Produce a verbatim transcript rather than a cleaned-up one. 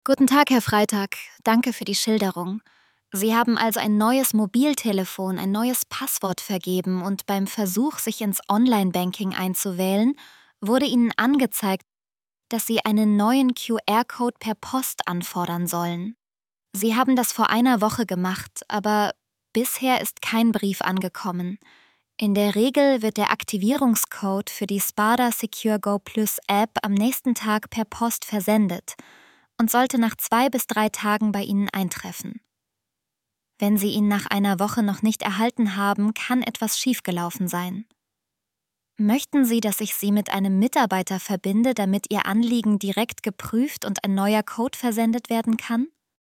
Guten Tag, Herr Freitag. Danke für die Schilderung. Sie haben also ein neues Mobiltelefon, ein neues Passwort vergeben und beim Versuch, sich ins Online-Banking einzuwählen, wurde Ihnen angezeigt, dass Sie einen neuen Q R-Code per Post anfordern sollen. Sie haben das vor einer Woche gemacht, aber bisher ist kein Brief angekommen. In der Regel wird der Aktivierungscode für die Spada Secure Go Plus App am nächsten Tag per Post versendet und sollte nach zwei bis drei Tagen bei Ihnen eintreffen. Wenn Sie ihn nach einer Woche noch nicht erhalten haben, kann etwas schiefgelaufen sein. Möchten Sie, dass ich Sie mit einem Mitarbeiter verbinde, damit Ihr Anliegen direkt geprüft und ein neuer Code versendet werden kann?